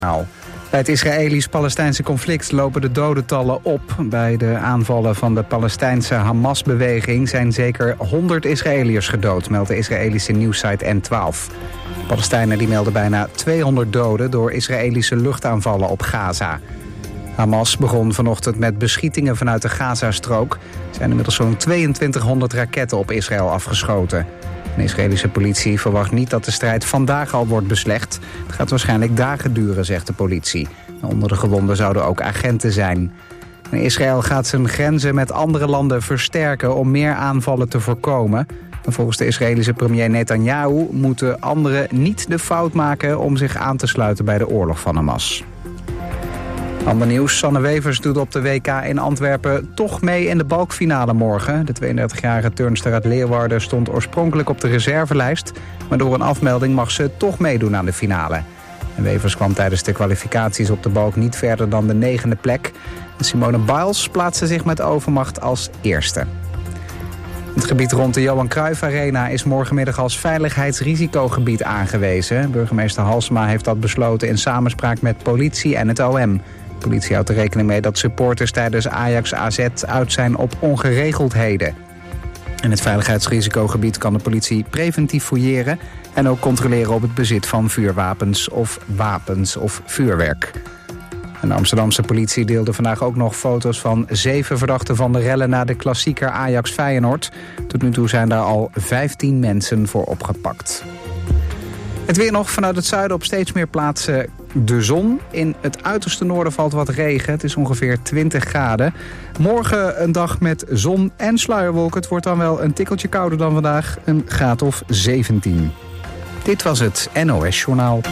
Bij het Israëlisch-Palestijnse conflict lopen de dodentallen op. Bij de aanvallen van de Palestijnse Hamas-beweging zijn zeker 100 Israëliërs gedood, meldt de Israëlische nieuwssite N12. De Palestijnen die melden bijna 200 doden door Israëlische luchtaanvallen op Gaza. Hamas begon vanochtend met beschietingen vanuit de Gazastrook. Er zijn inmiddels zo'n 2200 raketten op Israël afgeschoten. De Israëlische politie verwacht niet dat de strijd vandaag al wordt beslecht. Het gaat waarschijnlijk dagen duren, zegt de politie. Onder de gewonden zouden ook agenten zijn. En Israël gaat zijn grenzen met andere landen versterken om meer aanvallen te voorkomen. En volgens de Israëlische premier Netanyahu moeten anderen niet de fout maken om zich aan te sluiten bij de oorlog van Hamas. Ander nieuws, Sanne Wevers doet op de WK in Antwerpen toch mee in de balkfinale morgen. De 32-jarige turnster uit Leeuwarden stond oorspronkelijk op de reservelijst, maar door een afmelding mag ze toch meedoen aan de finale. En Wevers kwam tijdens de kwalificaties op de balk niet verder dan de 9e plek. En Simone Biles plaatste zich met overmacht als eerste. Het gebied rond de Johan Cruijff Arena is morgenmiddag als veiligheidsrisicogebied aangewezen. Burgemeester Halsema heeft dat besloten in samenspraak met politie en het OM. De politie houdt er rekening mee dat supporters tijdens Ajax AZ uit zijn op ongeregeldheden. In het veiligheidsrisicogebied kan de politie preventief fouilleren en ook controleren op het bezit van vuurwapens of wapens of vuurwerk. En de Amsterdamse politie deelde vandaag ook nog foto's van 7 verdachten van de rellen na de klassieker Ajax-Feyenoord. Tot nu toe zijn daar al 15 mensen voor opgepakt. Het weer nog vanuit het zuiden op steeds meer plaatsen de zon. In het uiterste noorden valt wat regen. Het is ongeveer 20 graden. Morgen een dag met zon en sluierwolken. Het wordt dan wel een tikkeltje kouder dan vandaag. Een graad of 17. Dit was het NOS Journaal.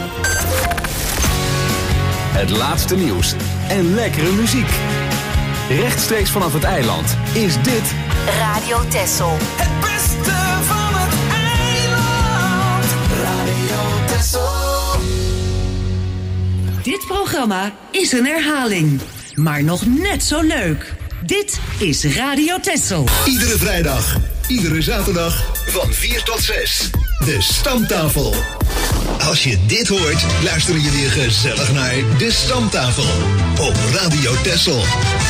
Het laatste nieuws en lekkere muziek. Rechtstreeks vanaf het eiland is dit Radio Texel. Het beste van het eiland. Radio Texel. Dit programma is een herhaling, maar nog net zo leuk. Dit is Radio Texel. Iedere vrijdag, iedere zaterdag van 4 tot 6. De Stamtafel. Als je dit hoort, luister je weer gezellig naar De Stamtafel op Radio Texel.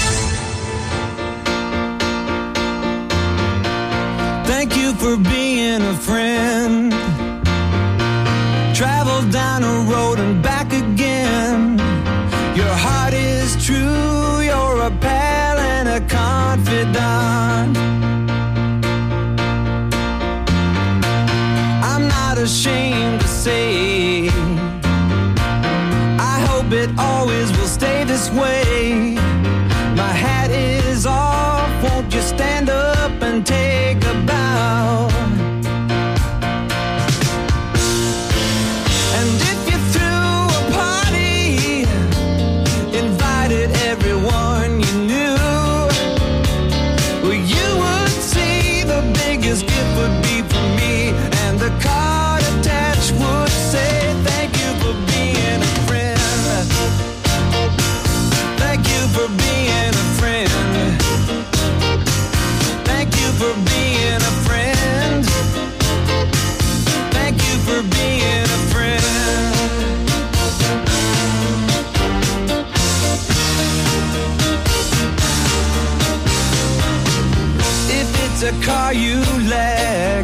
Thank you for being a friend. Travel down a road and back again. Your heart is true, you're a pal and a confidant. I'm not ashamed to say, I hope it always will stay this way. My hat is off, won't you stand up and take a bow? And if you threw a party, invited everyone you knew, well, you would see the biggest gift would be from me, and the card attached would say, thank you for being a friend. Thank you for being a friend. Thank you for being a friend. Thank you for being a friend. If it's a car you lack,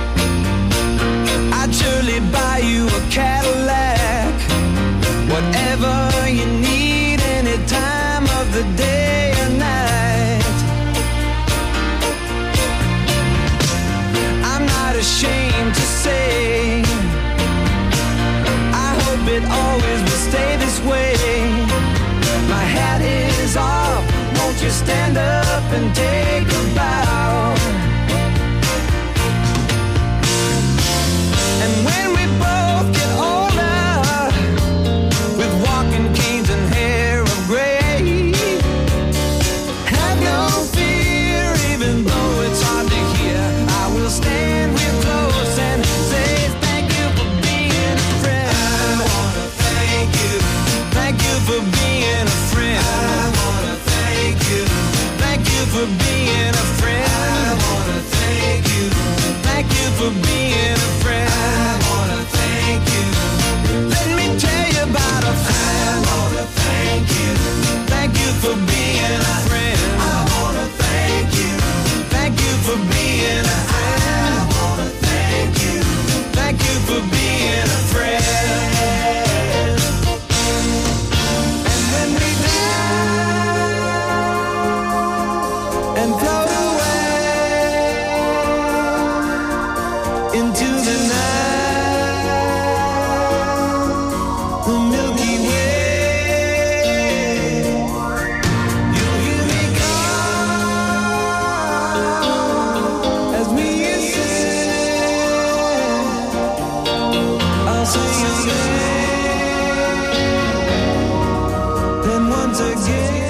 I'd surely buy you a Cadillac. Whatever you need, any time of the day or night. I'm not ashamed to say, I hope it always will stay this way. My hat is off, won't you stand up and take a bow? And when we both get older, with walking canes and hair of gray, have no fear, even though it's hard to hear. I will stand real close and say thank you for being a friend. I wanna thank you. Thank you for being a friend. I wanna thank you. Thank you for being a friend. I wanna thank you. Thank you for being a friend. I wanna thank you. once again.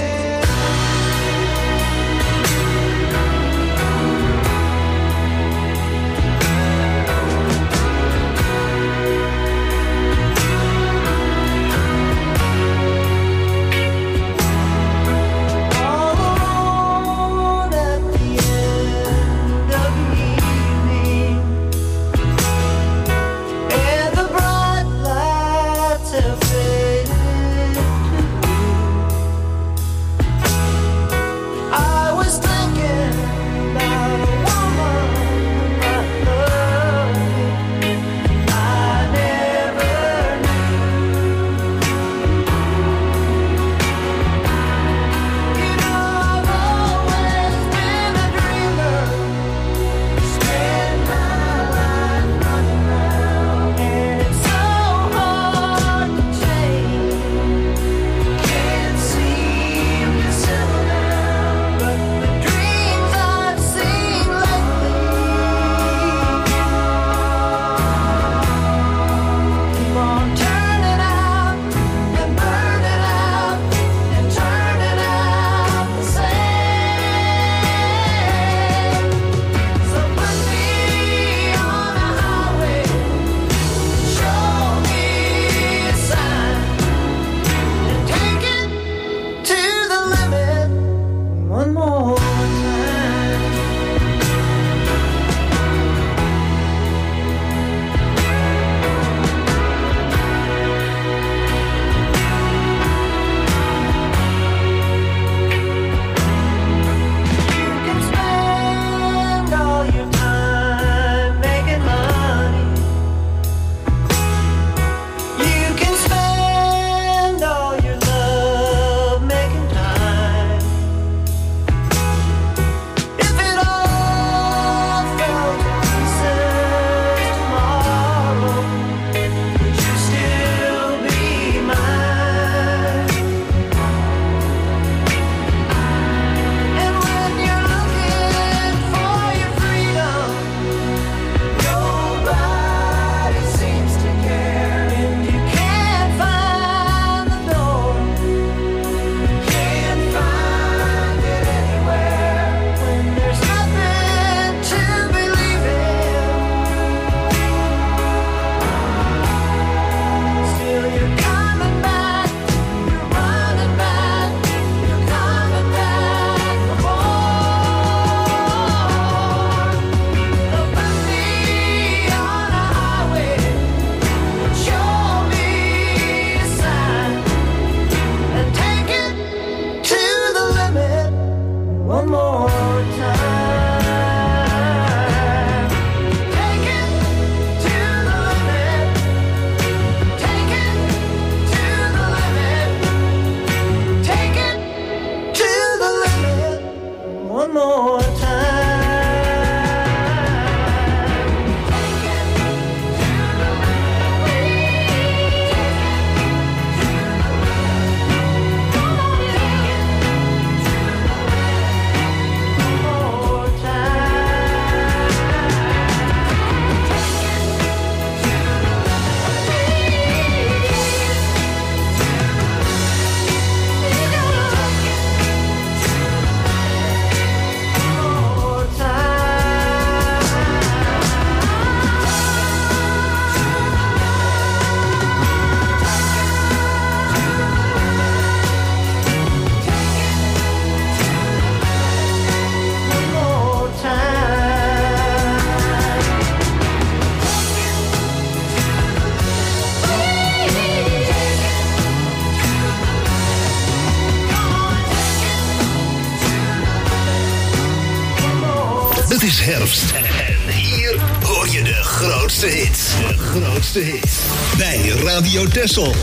Het is herfst en hier hoor je de grootste hits. De grootste hits. Bij Radio Texel.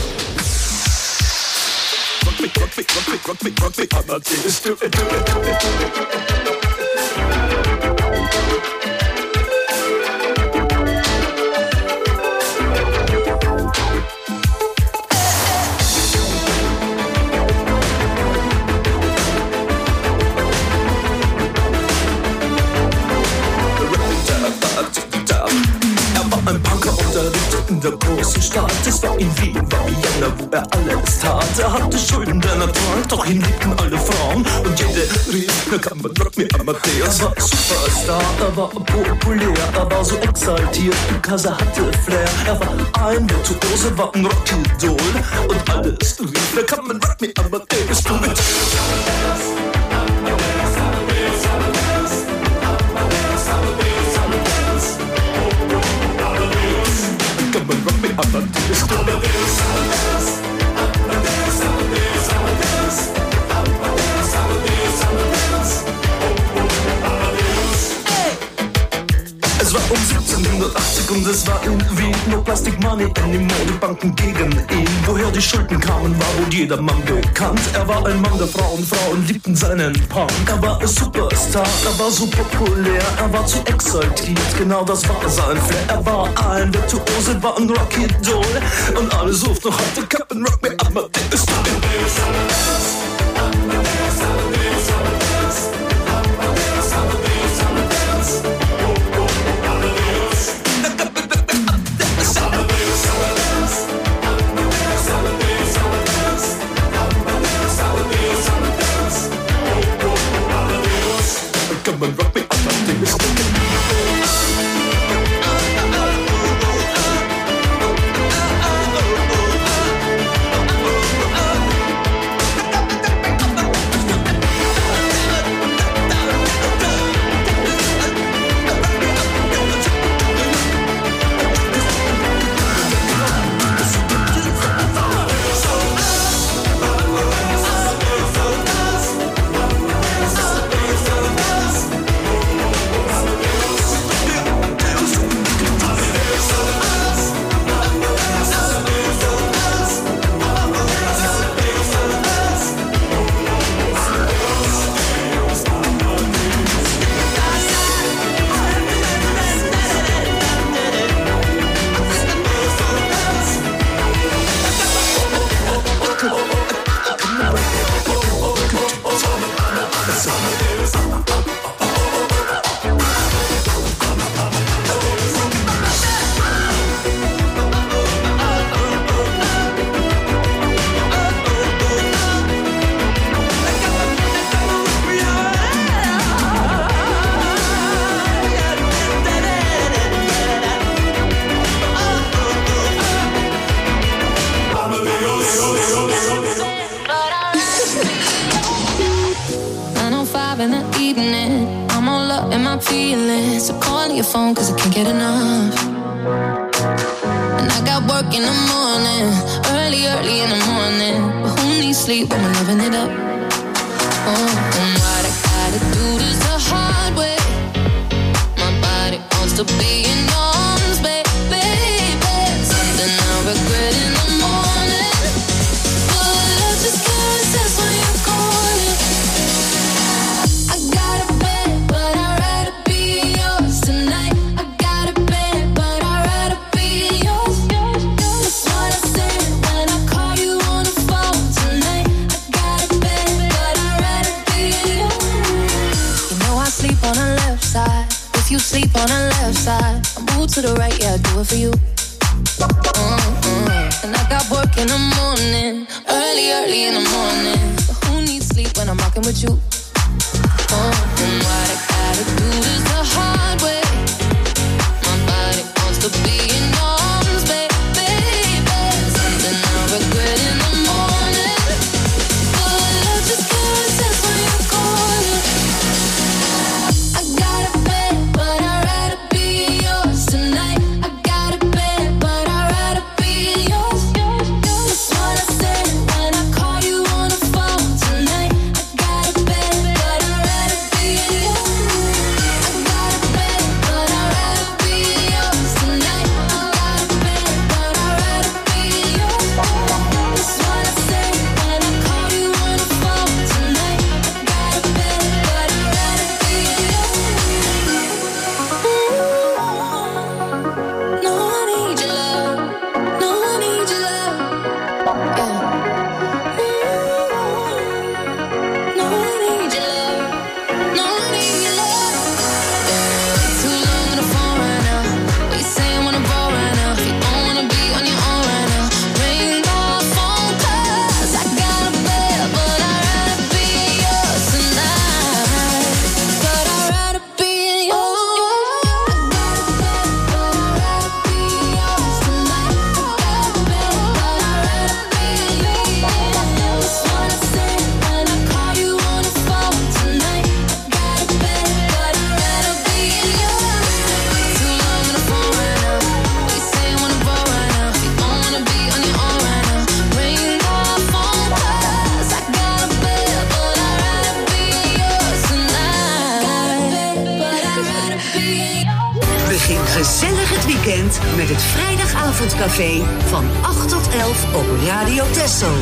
Ein Punker unterrichtet in der großen Stadt. Es war in Wien, war Vienna, wo alles tat. hatte Schulden, denn trank, doch ihn liebten alle Frauen. Und jede rief, na kann man Rock me Amadeus. Er war Superstar, er war populär, er war so exaltiert, because er hatte Flair. Er war ein Virtuose, war ein Rockidol. Und alles rief, na kann man Rock me Amadeus. Du mit come and rock me Amadeus, Amadeus, Amadeus, Amadeus, Amadeus, Amadeus, Amadeus, Amadeus, Amadeus, Amadeus. Hey! Es war 1780 und es war irgendwie no Plastic Money anymore. Die Banken gegen ihn. Woher die Schulden kamen, war wohl jedermann bekannt. Er war ein Mann der Frauen, Frauen liebten seinen Punk. Er war ein Superstar, er war so populär, er war zu exaltiert, genau das war sein Flair. Er war ein Virtuose, war ein Rockidol. Und alle suchten noch heute Captain Rock me Amadeus, Amadeus, Amadeus, Amadeus, Amadeus, Amadeus, Amadeus, Amadeus, Amadeus. Come and rock me Amadeus. Bed weekend met het vrijdagavondcafé van 8 tot 11 op Radio Texel.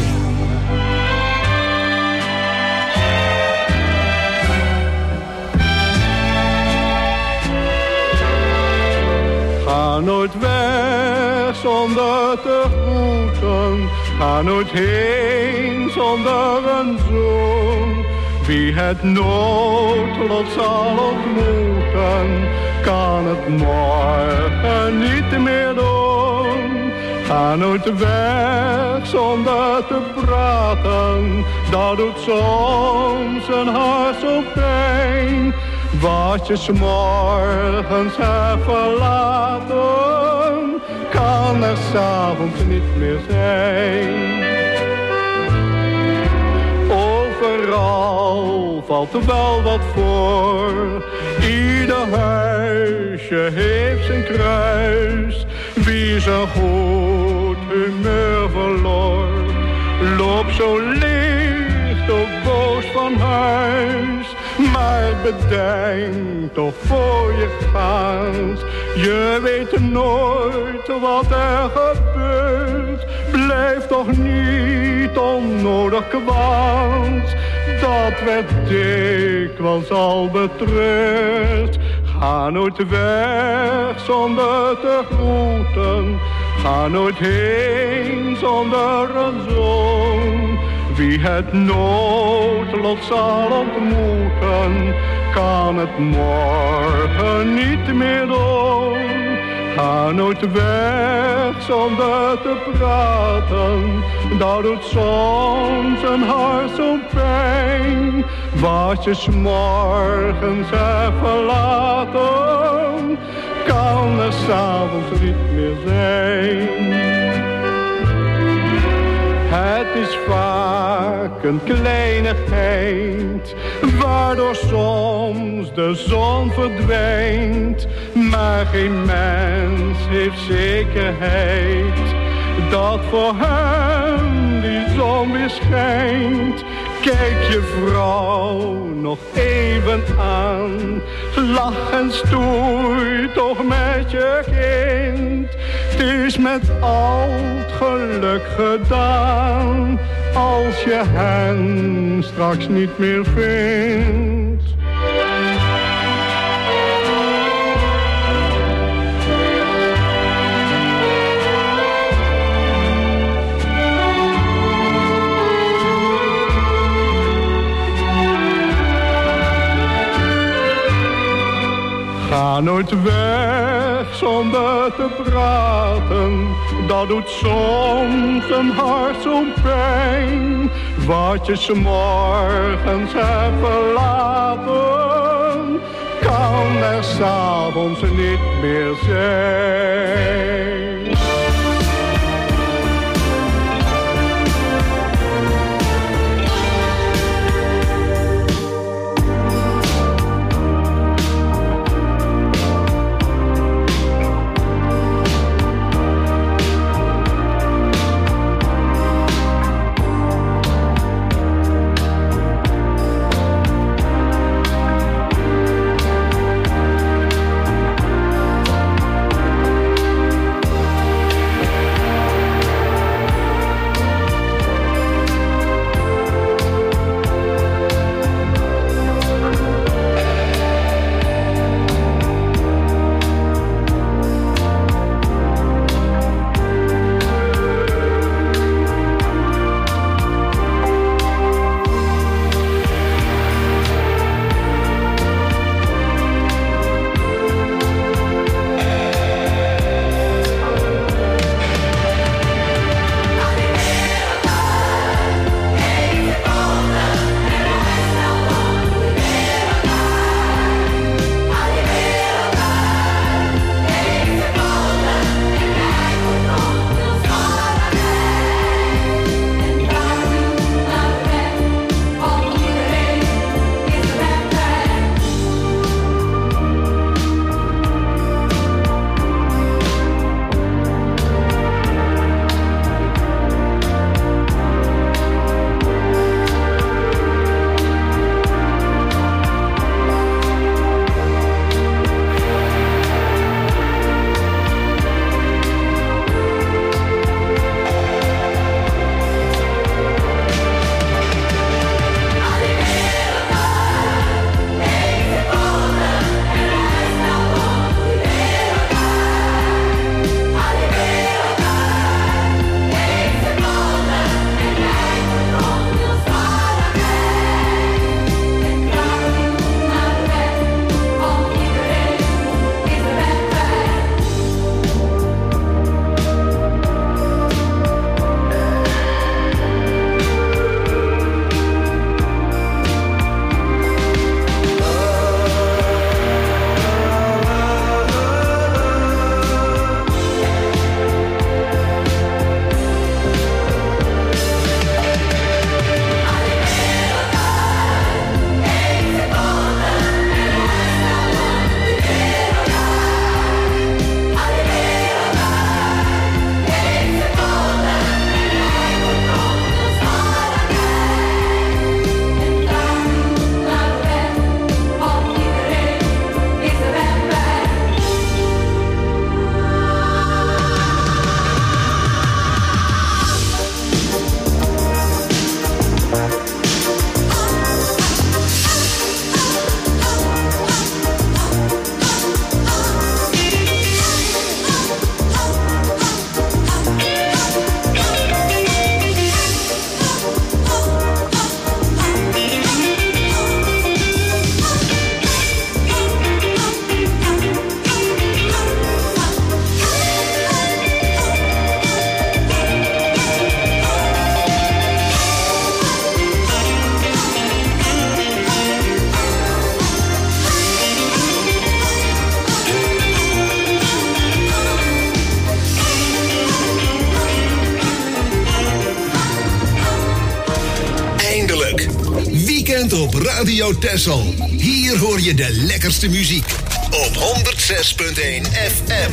Ga nooit weg zonder te groeten. Ga nooit heen zonder een zoen. Wie het noodlot zal ontmoeten, kan het morgen niet meer doen. Ga nooit weg zonder te praten. Dat doet soms een hart zo pijn. Wat je 's morgens hebt verlaten, kan er 's avonds niet meer zijn. Overal valt er wel wat voor. Ieder huisje heeft zijn kruis. Wie zijn goed humeur verloor, loopt zo licht of boos van huis. Maar bedenk toch voor je gaat, je weet nooit wat er gebeurt. Blijf toch niet onnodig kwaad, dat werd dikwijls al betreurd. Ga nooit weg zonder te groeten, ga nooit heen zonder een zoen. Wie het noodlot zal ontmoeten, kan het morgen niet meer doen. Ga nooit weg zonder te praten, dat doet soms een hart zo pijn. Wat je 's morgens hebt verlaten, kan er 's avonds niet meer zijn. Het is vaak een kleinigheid, waardoor soms de zon verdwijnt. Maar geen mens heeft zekerheid dat voor hem die zon weer schijnt. Kijk je vrouw nog even aan, lach en stoei toch met je kind. Het is met al het geluk gedaan, als je hen straks niet meer vindt. Ga nooit weg zonder te praten, dat doet soms een hart zo'n pijn. Wat je 's morgens hebt verlaten, kan er 's avonds niet meer zijn. Weekend op Radio Texel. Hier hoor je de lekkerste muziek. Op 106.1 FM.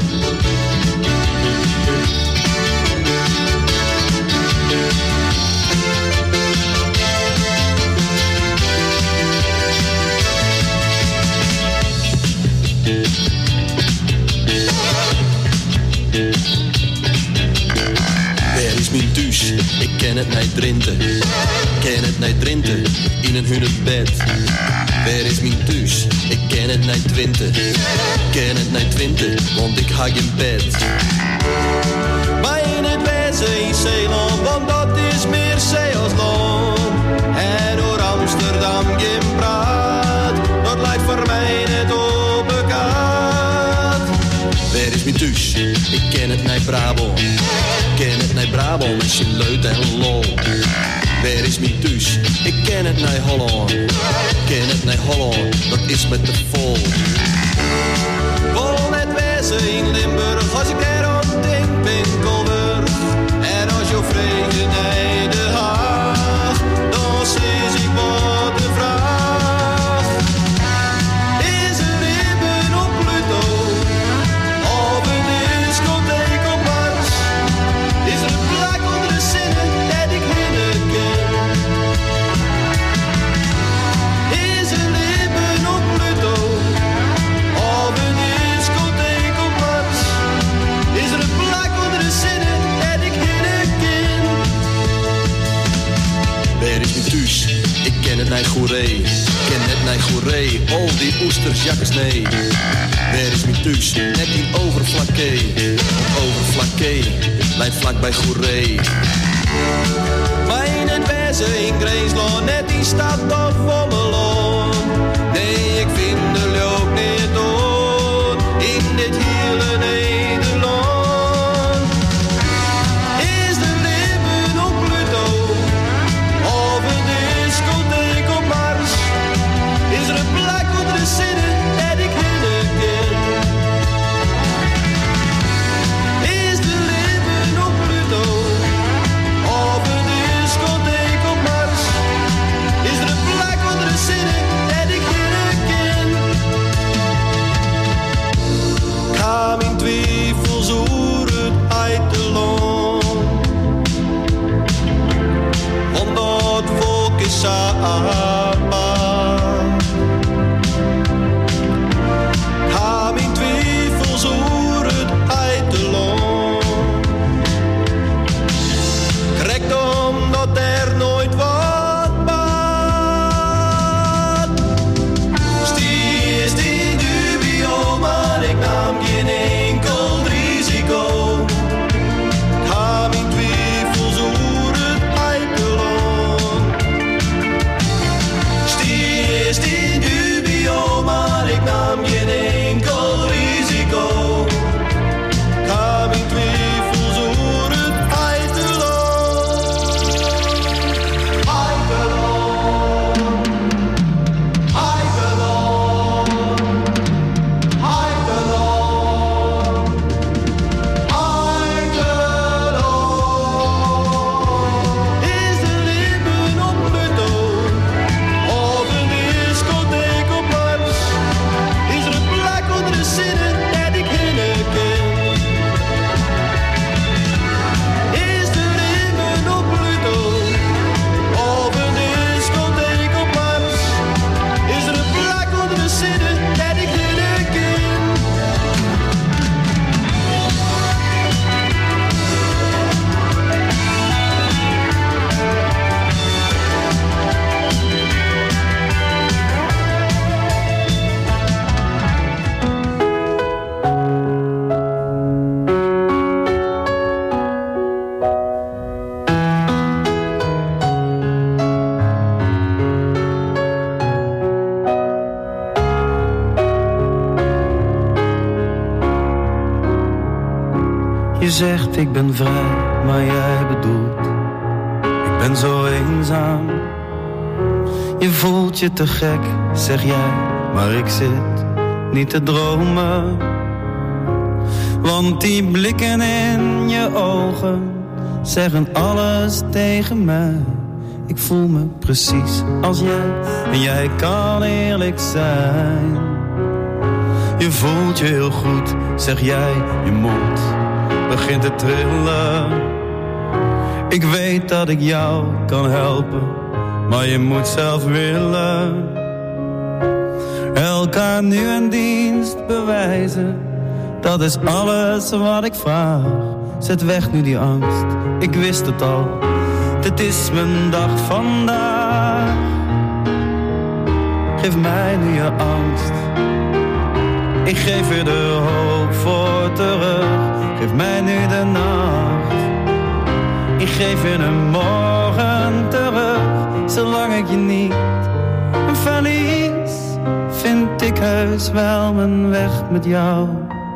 Waar is mijn thuis? Ik ken het niet drinten. Ken het niet drinten in een hunebed. Waar is mijn thuis? Ik ken het niet twinten. Ken het niet twinten, want ik hang in bed. Maar in het wezen in Zeeland, want dat is meer zee als land. En door Amsterdam geen praat, dat lijkt voor mij net op elkaar. Waar is mijn thuis? Ik ken het niet Brabant. Ken het niet Brabant met zijn leut en lol. Waar is mijn thuis? Ik ken het niet Holland. Ken het niet Holland, dat is met de vol. Vol het wezen in Limburg, als ik er aan denk, Winkelburg. En als je vrede naar de Haag, dan zie ik wat de vraag. Is er ribben op Pluto? Of een discotheek op Mars? Is er een plak onder de zinnen dat ik hinnen ken? Is er ribben op Pluto? Of een discotheek op Mars? Is er een plak onder de zinnen dat ik hinnen ken? Waar is mijn thuis? Ik ken het niet goeree. Ken het niet goeree. Al die oesters, jakkes, nee. Waar is mijn thuis? Net in Overflakke. Overflakke, lijkt vlak bij goeree. Maar in het wezen in Greensland, net in stad of Wommeland. Nee, ik vind er ook niet dood in dit hele Nederland. Is de ribben op Pluto? Of een discotheek op Mars? Is er een plek onder de zinnen dat ik hinnen ken? Is de ribben op Pluto? Of een discotheek op Mars? Is er een plek onder de zinnen dat ik hinnen ken? Ik ga mijn twijfels oeren uit de land. Want dat volk is samen. Ga mijn twijfels oeren uit de land. Correct omdat er nooit wat baat. Stie is in dubio, maar ik nam geen enkel risico. Ga mijn twijfels oeren uit de land. Stie is in dubio, maar ik nam geen enkel risico. Ga mijn twijfels oeren uit de land. Uit de land. Uit de land. Uit de land. Uit de land. Is de ribben op Pluto? Of een discotheek op Mars? Is er een plek onder de zinnen dat ik hinnen ken? Is de ribben op Pluto? Of een discotheek op Mars? Is er een plek onder de zinnen dat ik hinnen ken? Je zegt ik ben vrij, maar jij bedoelt ik ben zo eenzaam. Je voelt je te gek, zeg jij, maar ik zit niet te dromen. Want die blikken in je ogen zeggen alles tegen mij. Ik voel me precies als jij en jij kan eerlijk zijn. Je voelt je heel goed, zeg jij, je mond begint te trillen. Ik weet dat ik jou kan helpen, maar je moet zelf willen. Elkaar nu een dienst bewijzen, dat is alles wat ik vraag. Zet weg nu die angst, ik wist het al, dit is mijn dag vandaag. Geef mij nu je angst, ik geef je de hoop voor terug. Geef mij nu de nacht, ik geef je een morgen terug. Zolang ik je niet verlies, vind ik heus wel mijn weg met jou.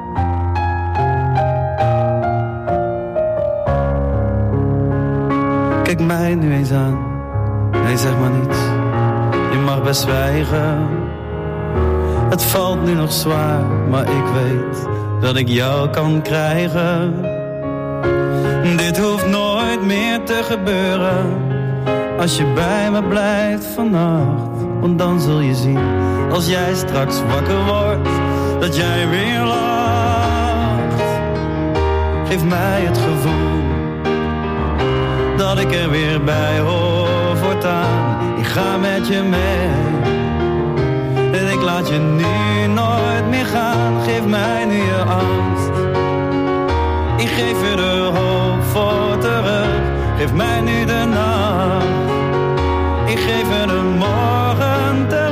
Kijk mij nu eens aan, nee zeg maar niets, je mag best zwijgen. Het valt nu nog zwaar, maar ik weet dat ik jou kan krijgen. Dit hoeft nooit meer te gebeuren, als je bij me blijft vannacht. Want dan zul je zien, als jij straks wakker wordt, dat jij weer lacht. Geef mij het gevoel dat ik er weer bij hoor voortaan. Ik ga met je mee en ik laat je nu nooit meer gaan. Geef mij nu je angst, ik geef je de hoop voor terug. Geef mij nu de nacht, ik geef je de morgen terug.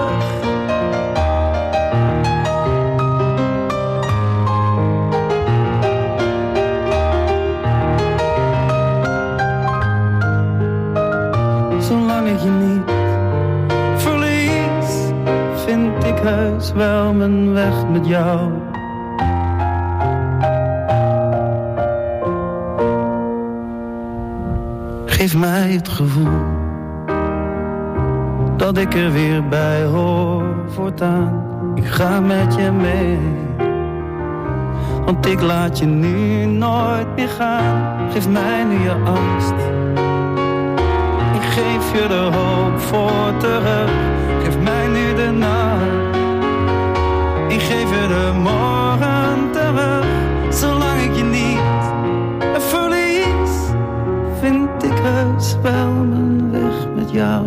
Zolang ik je niet verlies, vind ik heus wel mijn weg met jou. Geef mij het gevoel dat ik er weer bij hoor voortaan. Ik ga met je mee, want ik laat je nu nooit meer gaan. Geef mij nu je angst, ik geef je de hoop voor terug. Geef mij nu de nacht, ik geef je de morgen terug. Zolang ik je niet verlies, vind ik heus wel mijn weg met jou.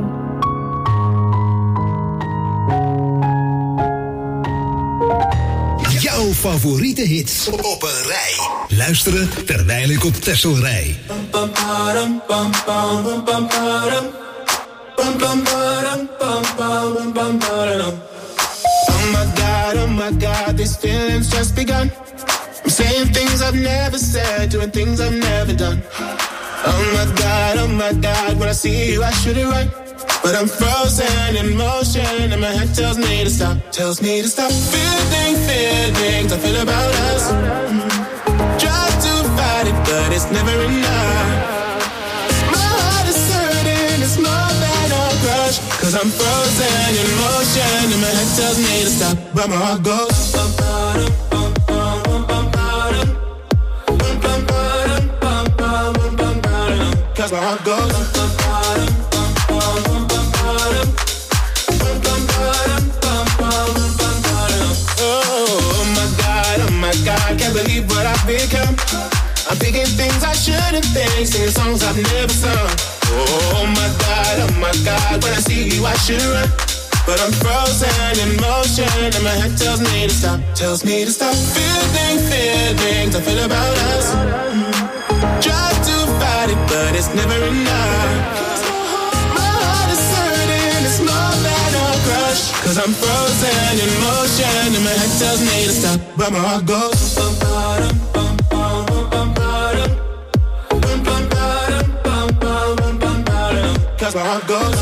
Jouw favoriete hits op een rij. Luisteren terwijl ik op Texel rij. Oh my God, these feelings just begun. I'm saying things I've never said, doing things I've never done. Oh my God, when I see you I should it right. But I'm frozen in motion and my head tells me to stop. Tells me to stop feelings I feel about us. Try to fight it but it's never enough. My heart is hurting, it's more than a crush. Cause I'm frozen in motion and my head tells me to stop. But my heart goes cause my heart goes oh my God, can't believe what I've become. I'm thinking things I shouldn't think, singing songs I've never sung. Oh my God, when I see you I should run. But I'm frozen in motion and my head tells me to stop. Tells me to stop feelings I feel about us. Try to fight it but it's never enough. My heart is hurting, it's more than a crush. Cause I'm frozen in motion and my head tells me to stop. But my heart goes cause my heart goes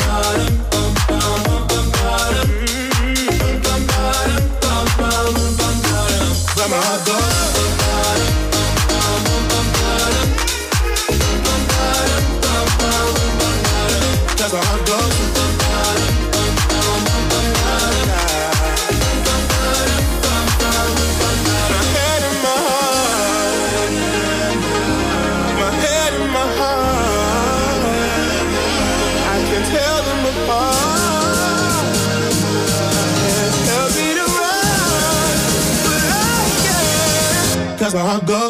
where my heart goes. That's where my heart goes. My head and my heart. My head and my heart. That's where I go.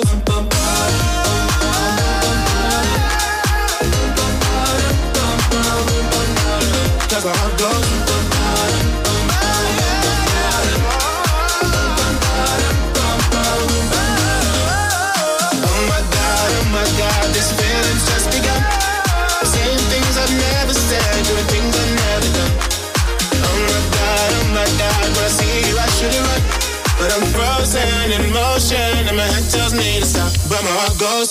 That's where I go. Oh my God, this feeling's just begun. Saying things I've never said, doing things I've never done. Oh my God, when I see you I should've run. But I'm frozen in motion and my head tells me to stop, but my heart goes.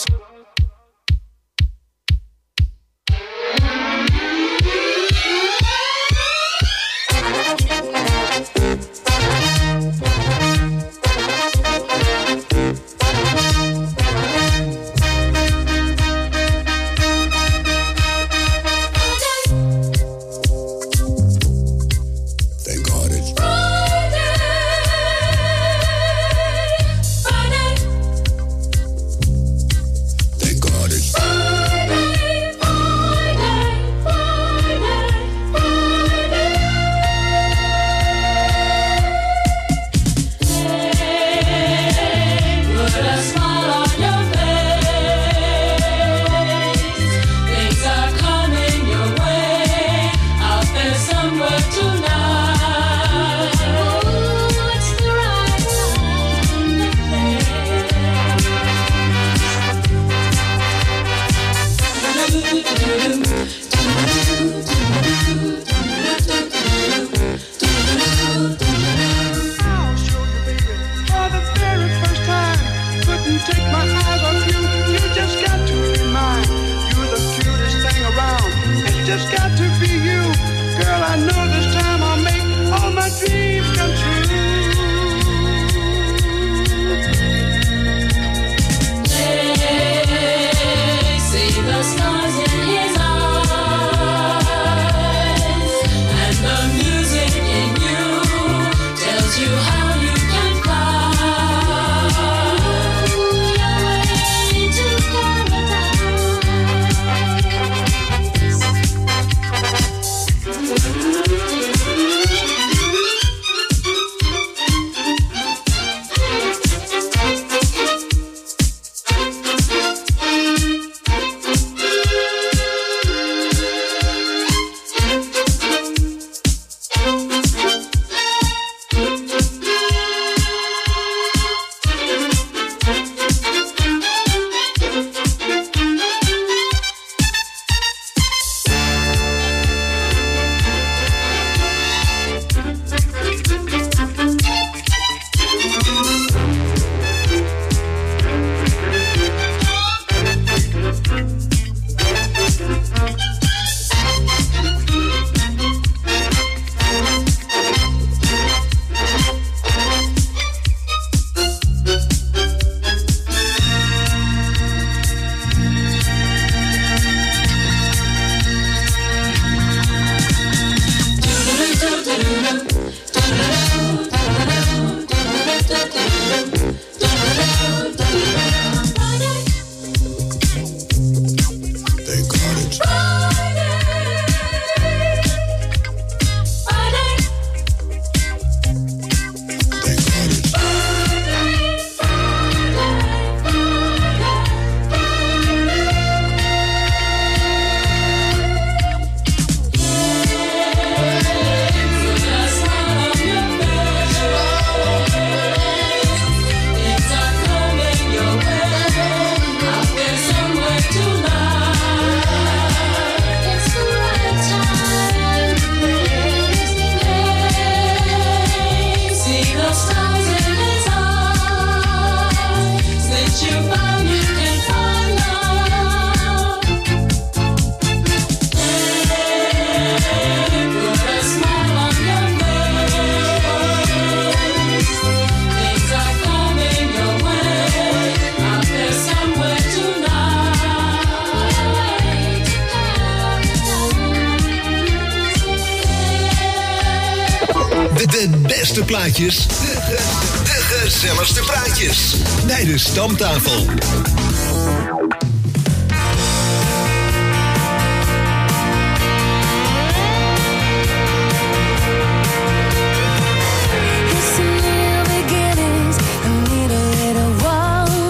De beste plaatjes, de gezelligste praatjes bij de Stamtafel. It's a new beginnings. I need a little while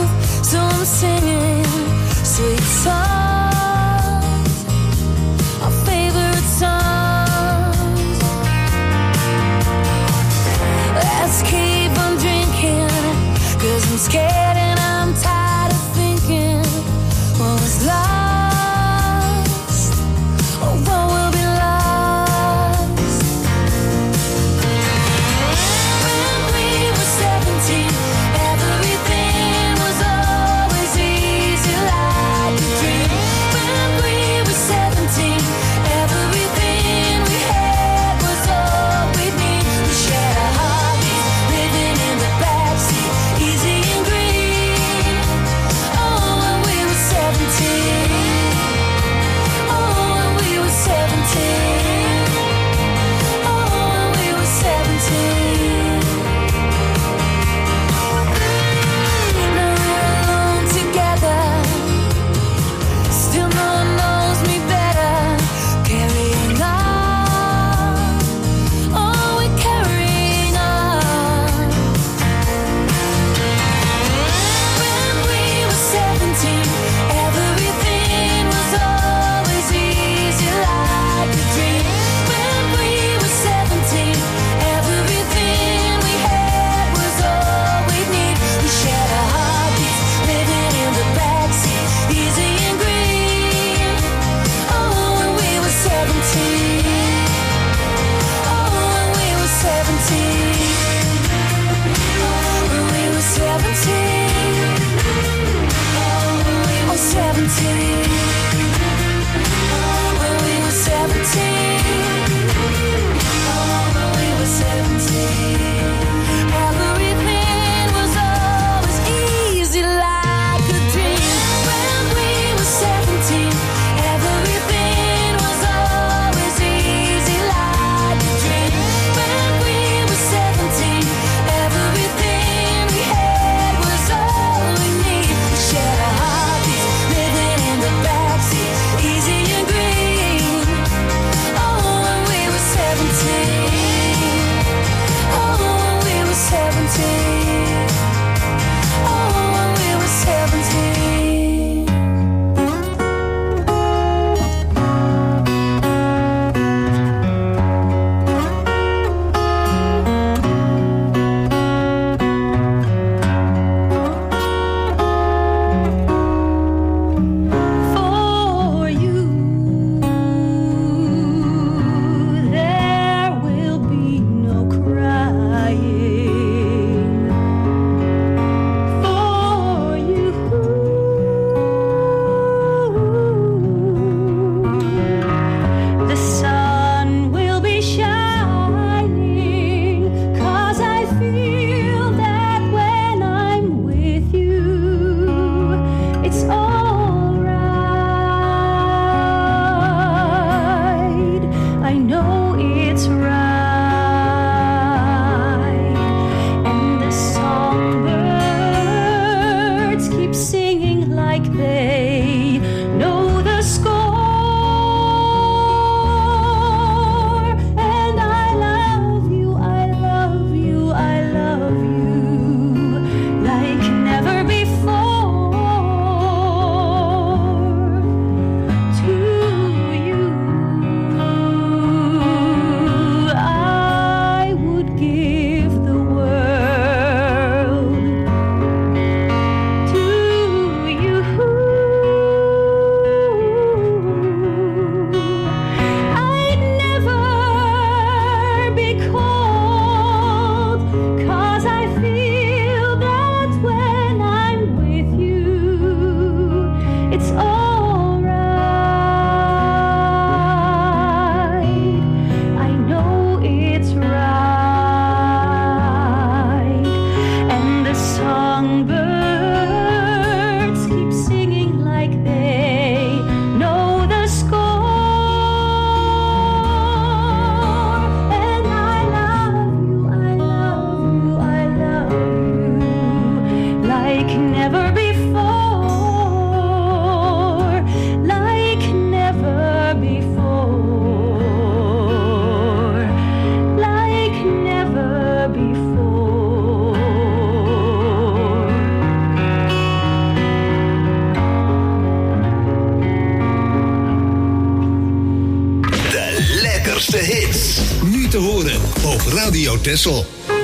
lekkerste hits. Nu te horen op Radio Texel.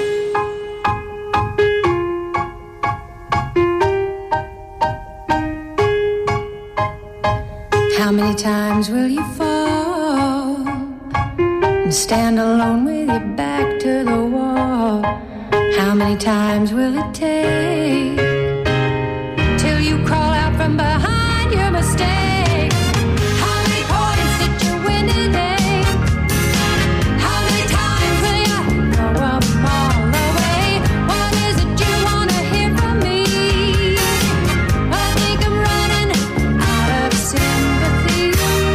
How many times will you fall and stand alone with your back to the wall? How many times will it take till you crawl out from behind your mistake? How many points did you win today? How many times will you throw them all away? What is it you want to hear from me? I think I'm running out of sympathy.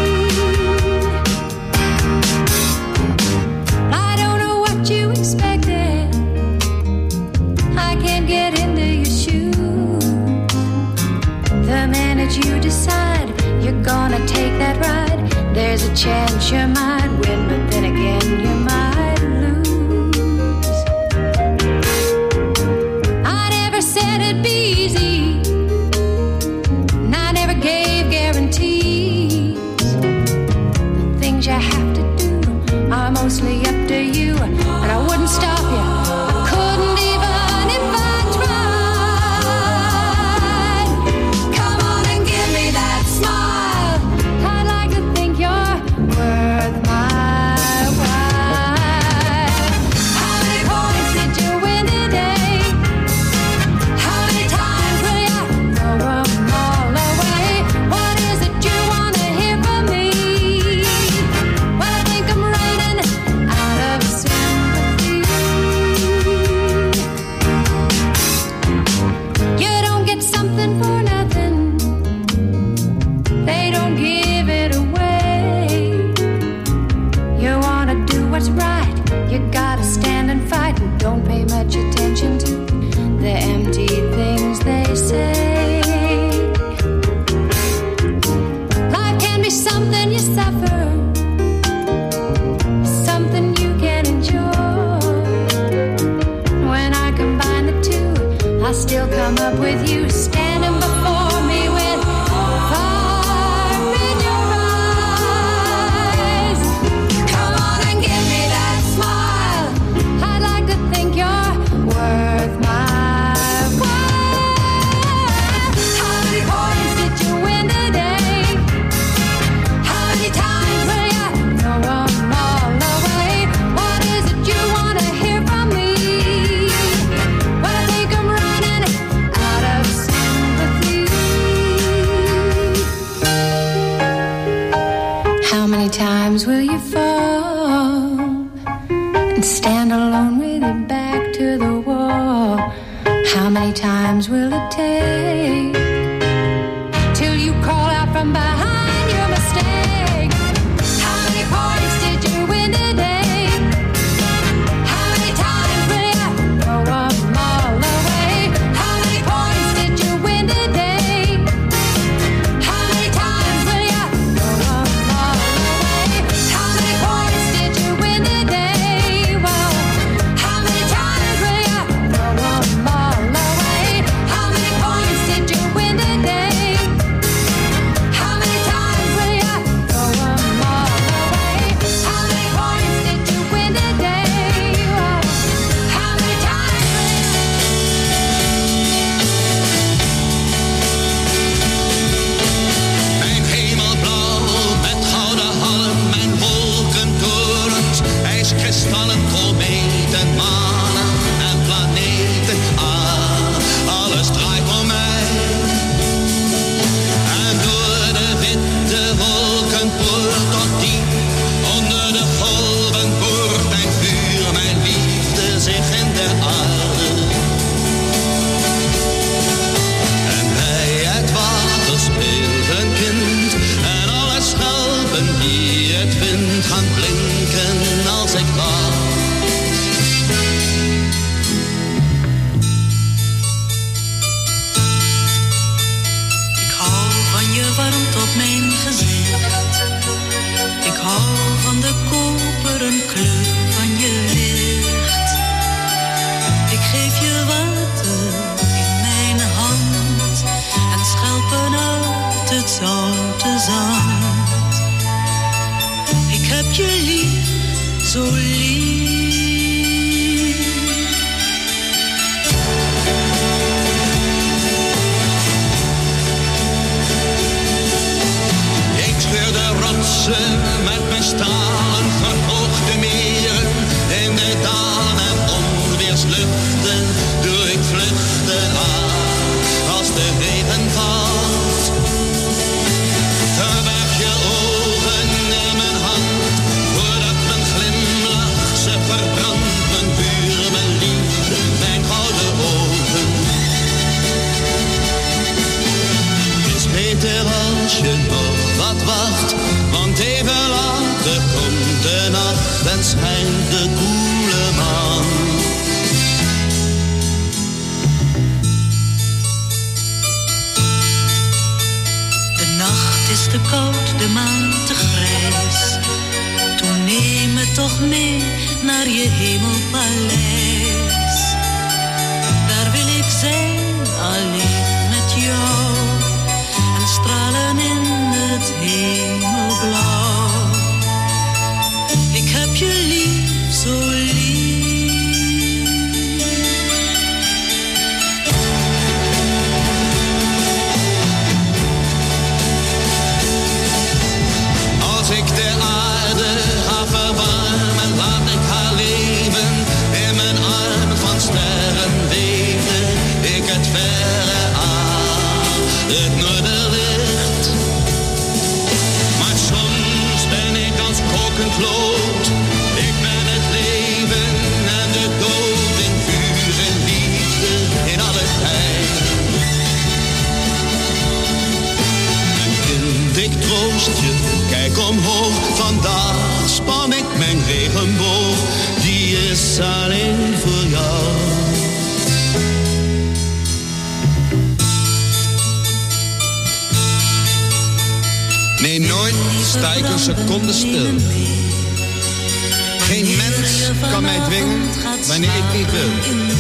I don't know what you expected. I can't get into your shoes. The minute you decide you're gonna take that ride, there's a chance you might win, but then again you might lose. I never said it'd be easy, and I never gave guarantees. The things you have to do are mostly up to you, and I wouldn't stop you. I couldn't even if I tried. Come on and give me that smile. I'd like to think you're worth my while. How many points did you win today? How many times will you throw them all away? What is it you want to hear from me? Well, I think I'm running out of sympathy. You don't get something for nothing. They don't give it away. You wanna do what's right. You gotta stand and fight, and don't pay much attention to the empty things they say. Life can be something you suffer, something you can enjoy. When I combine the two, I still come up with you standing before me with fire in your eyes. Come on and give me that smile. I'd like to think you're worth my while. How many points did you win today? How many times will you throw them all away? What is it you want to hear from me? Well, I think I'm running out of sympathy. How many times will you fall and stand alone with your back to the wall? How many times will it take till you crawl out from behind your mistake? How many points did you win today? How many times will you throw them all away? How many points did you win today? How many times will you throw them all away? How many points did you win today? Well, how many times will you throw them all away? How many points did you win today? How many times will you throw them all away? How many points did you win today? Well, how many times will you? Mijn hemelblauw met gouden halm, mijn wolkentorens, ijskristallen, kometen, manen en planeten. Alles draait om mij. En door de witte wolken poort tot diep onder de golven boort mijn vuur, mijn liefde zich in de aarde. En bij het water speelt een kind en alle schelpen die het vindt gaan blinken als ik wacht. Ik hou van je warmte op mijn gezicht. Ik hou van de koperen kleur van je licht. Ik geef je water in mijn hand en schelpen uit het zoute zand. Ik heb je lief zo lief. Ik scheur de rotsen met mijn stalen verhoogde meren. In de dalen en onweersluchten doe ik vluchten aan als de regen valt. Verberg je ogen in mijn hand, voordat mijn glimlach ze verbrandt. Mijn vuur, mijn liefde, mijn gouden ogen. Het is beter als je nog wat wacht, want even later komt de nacht en schijnt de koele maan. De nacht is te koud, de maan te grijs. Toen neem me toch mee naar je hemelpaleis. Daar wil ik zijn, alleen met jou. En stralen in het hemelblauw. Ik heb je lief, zo lief. Als ik de aarde ga verwarmen, laat ik haar leven. In mijn armen van sterren weven ik het verre aan, het noorderlicht. Maar soms ben ik als kokend lood. Ik ben het leven en de dood in vuur en liefde in alle tijd. Mijn kind, ik troost je, kijk omhoog. Vandaag span ik mijn regenboog, die is alleen voor jou. Nee, nooit sta ik een seconde stil. Geen mens kan mij dwingen wanneer ik niet wil.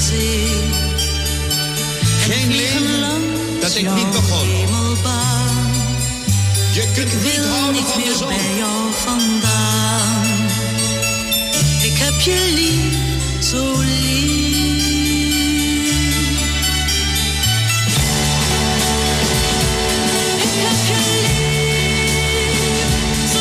Geen leven dat ik niet begon. Je kunt niet houden van de zon. Bij jou vandaan. Ik heb je lief, zo lief. Ik heb je lief, zo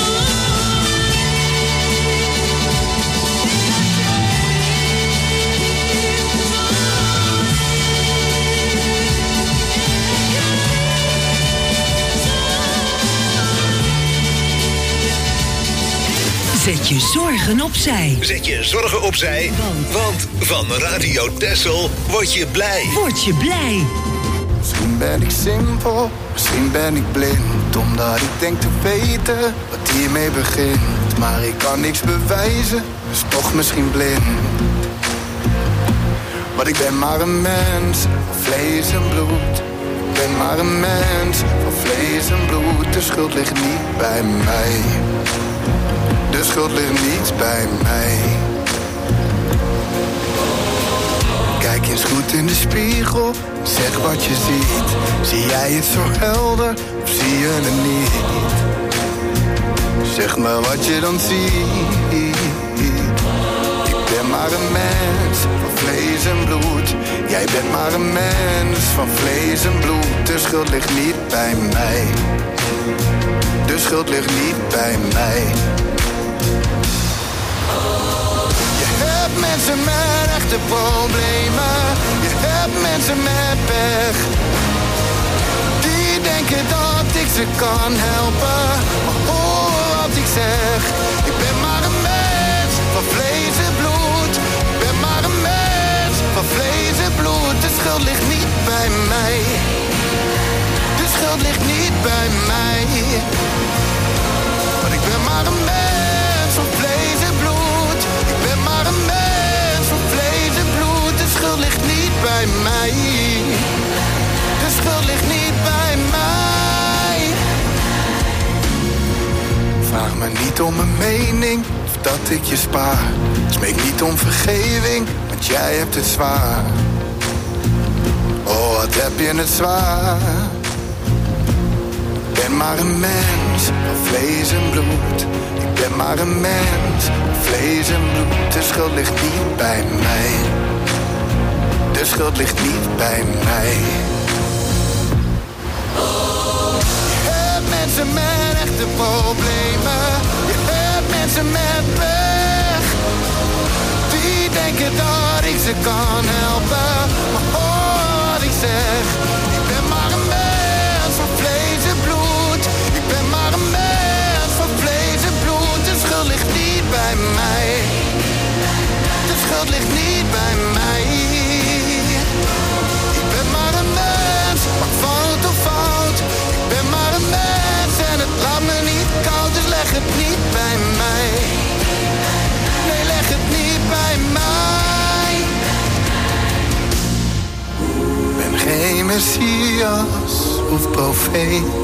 Zet je zorgen opzij. Zet je zorgen opzij, want van Radio Texel word je blij. Word je blij. Misschien ben ik simpel, misschien ben ik blind. Omdat ik denk te weten wat hiermee begint. Maar ik kan niks bewijzen, dus toch misschien blind. Want ik ben maar een mens van vlees en bloed. Ik ben maar een mens van vlees en bloed. De schuld ligt niet bij mij. De schuld ligt niet bij mij. Kijk eens goed in de spiegel, zeg wat je ziet. Zie jij het zo helder of zie je het niet? Zeg me wat je dan ziet. Ik ben maar een mens van vlees en bloed. Jij bent maar een mens van vlees en bloed. De schuld ligt niet bij mij. De schuld ligt niet bij mij. Je hebt mensen met echte problemen. Je hebt mensen met pech. Die denken dat ik ze kan helpen. Maar hoor wat ik zeg. Ik ben maar een mens van vlees en bloed. Ik ben maar een mens van vlees en bloed. De schuld ligt niet bij mij. De schuld ligt niet bij mij. Want ik ben maar een mens van vlees en bloed. Ik ben maar een mens van vlees en bloed. De schuld ligt niet bij mij. De schuld ligt niet bij mij. Vraag me niet om een mening of dat ik je spaar. Smeek niet om vergeving, want jij hebt het zwaar. Oh, wat heb je het zwaar. ben maar een mens van vlees en bloed. Ik ben maar een mens van vlees en bloed. De schuld ligt niet bij mij. De schuld ligt niet bij mij. Je hebt mensen met echte problemen. Je hebt mensen met pech. Die denken dat ik ze kan helpen. Maar hoor wat ik zeg. Ik ben maar een mens van vlees en bloed. Ik ben maar een mens van vlees en bloed. De schuld ligt niet bij mij. De schuld ligt niet bij mij. Ik ben maar een mens, maak fout of fout. Ik ben maar een mens en het laat me niet koud. Dus leg het niet bij mij. Nee, leg het niet bij mij. Ik ben geen Messias of profeet,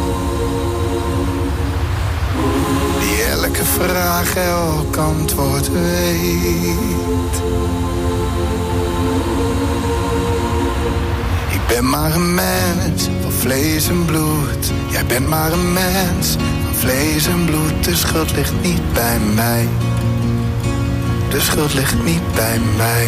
die elke vraag elk antwoord weet. Ik ben maar een mens van vlees en bloed. Jij bent maar een mens van vlees en bloed. De schuld ligt niet bij mij. De schuld ligt niet bij mij.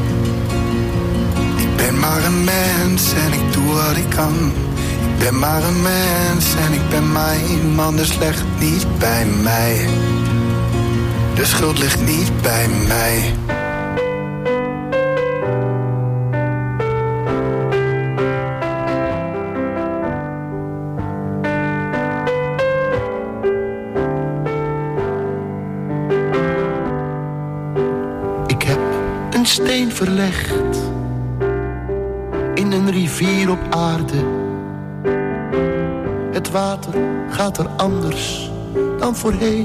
Ik ben maar een mens en ik doe wat ik kan. Ik ben maar een mens en ik ben maar iemand. Dus leg het niet bij mij. De schuld ligt niet bij mij. Een steen verlegd in een rivier op aarde. Het water gaat er anders dan voorheen.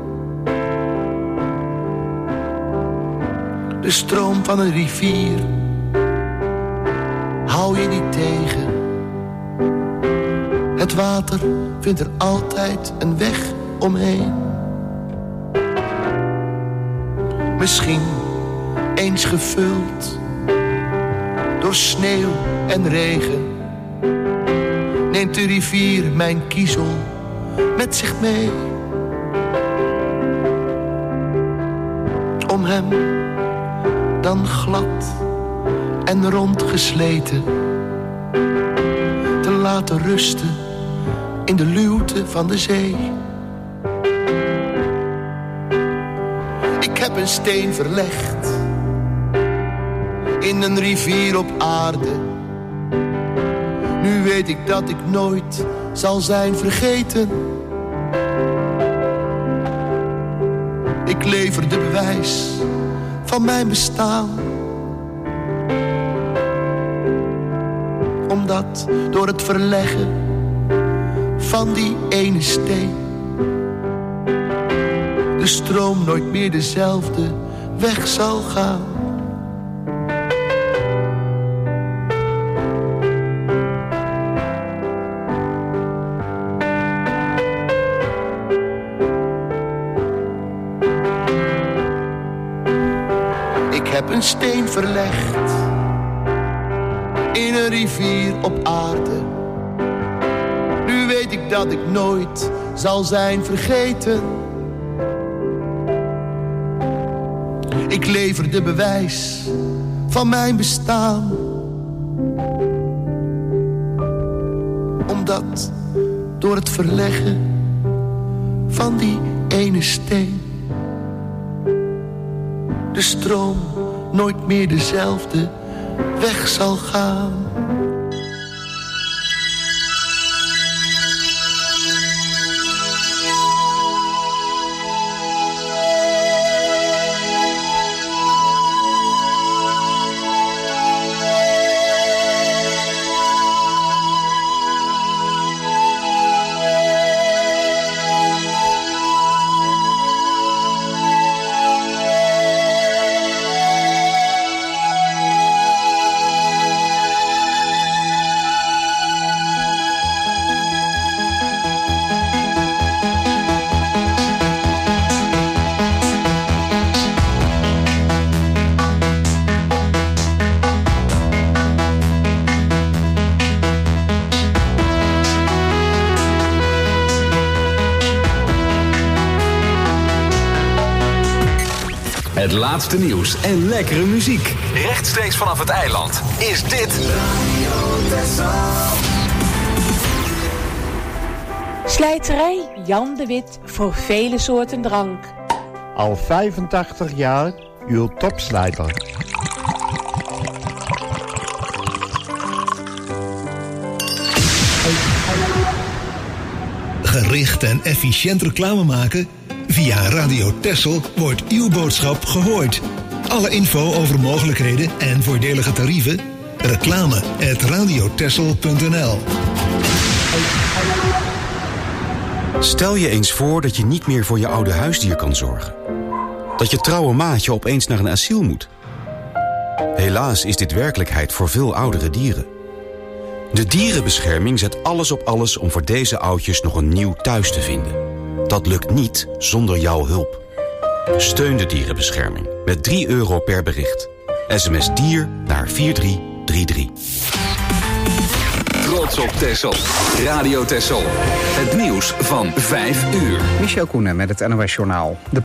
De stroom van een rivier hou je niet tegen. Het water vindt er altijd een weg omheen. Misschien eens gevuld door sneeuw en regen, neemt de rivier mijn kiezel met zich mee. Om hem dan glad en rondgesleten te laten rusten in de luwte van de zee. Ik heb een steen verlegd in een rivier op aarde. Nu weet ik dat ik nooit zal zijn vergeten. Ik lever de bewijs van mijn bestaan. Omdat door het verleggen van die ene steen de stroom nooit meer dezelfde weg zal gaan. Ik heb een steen verlegd in een rivier op aarde. Nu weet ik dat ik nooit zal zijn vergeten. Ik lever de bewijs van mijn bestaan. Omdat door het verleggen van die ene steen de stroom nooit meer dezelfde weg zal gaan. Het laatste nieuws en lekkere muziek. Rechtstreeks vanaf het eiland is dit Radio Texel. Slijterij Jan de Wit voor vele soorten drank. Al 85 jaar uw topslijter. Gericht en efficiënt reclame maken? Via Radio Texel wordt uw boodschap gehoord. Alle info over mogelijkheden en voordelige tarieven? reclame@radiotexel.nl. Stel je eens voor dat je niet meer voor je oude huisdier kan zorgen. Dat je trouwe maatje opeens naar een asiel moet. Helaas is dit werkelijkheid voor veel oudere dieren. De dierenbescherming zet alles op alles om voor deze oudjes nog een nieuw thuis te vinden. Dat lukt niet zonder jouw hulp. Steun de dierenbescherming met €3 per bericht. SMS dier naar 4333. Trots op Texel. Radio Texel. Het nieuws van 5 uur. Michel Koenen met het NOS Journaal. De